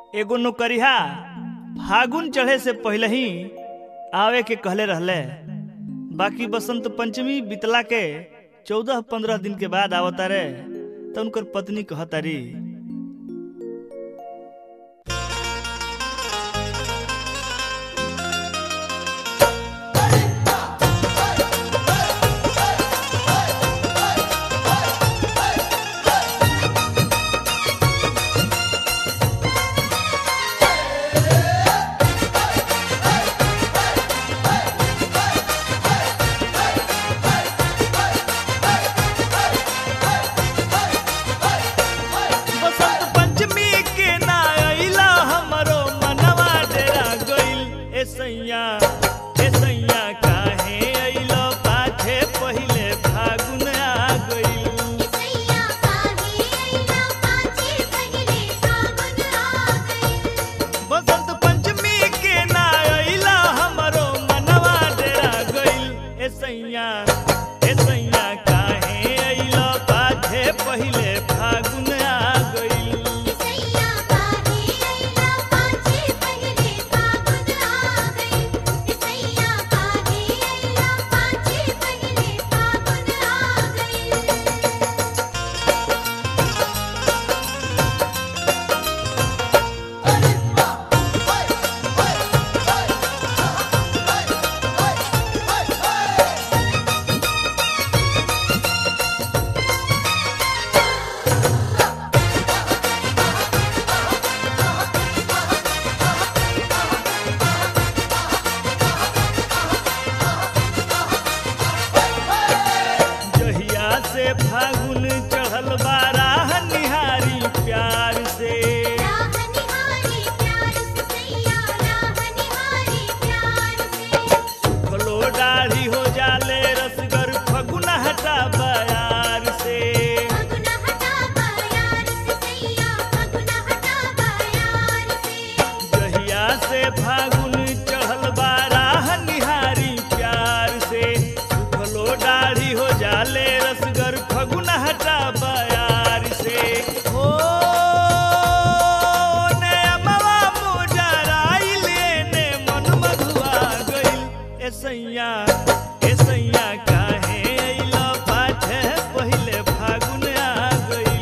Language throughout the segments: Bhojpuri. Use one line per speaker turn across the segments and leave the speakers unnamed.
एगो नौकरिया फागुन चढ़े से पहले ही आवे के कहले रहले, बाकी बसंत पंचमी बितला के 14-15 दिन के बाद आवता रे। तो उनकर पत्नी कहतारी, फागुन चढ़ल बाराह निहारी प्यार से, सुखलो दाढ़ी हो जाले रसगर फगुन हटा बयार से। जहिया से फागुन चढ़ल बाराह निहारी प्यार से, सुखलो दाढ़ी हो जाले रसगर फगुन हटा बयार से। हो ने अमवा मोजराइल ने मन मधुआ गइल, ए सैया काहे अइला पाछे पहिले फागुन आ गइल।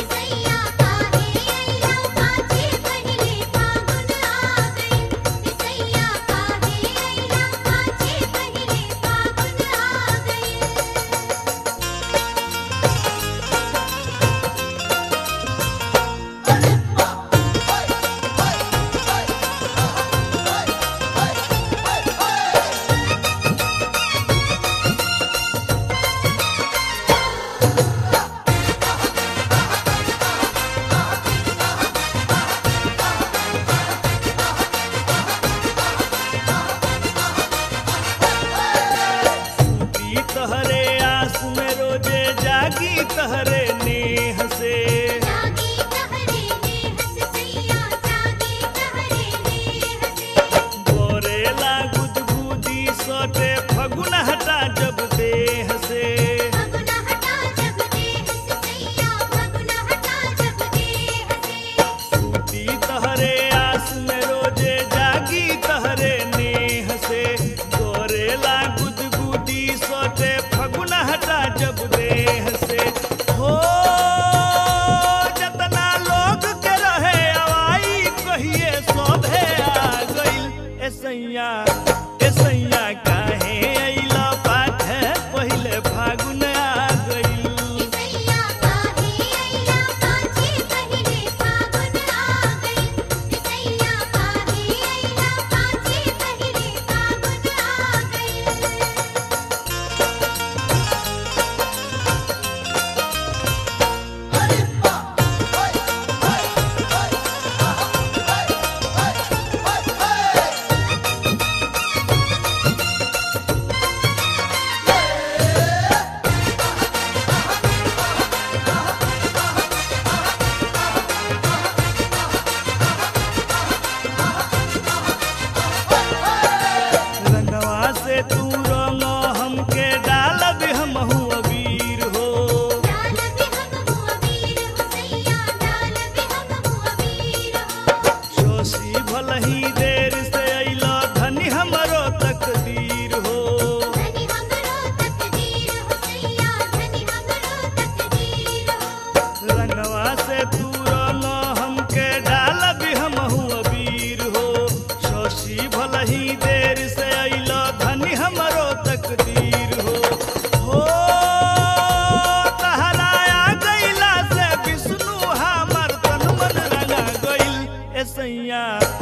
तहरे आस में रोजे जागी तहरे नेह से, गोरेला गुदगुदी सोटे फगुन हटा जब देह से। सूती तहरे आस में रोजे जागी तहरे नेह से, गोरेला गुदगुदी सोटे फगुन हटा जब देह से। हो सैया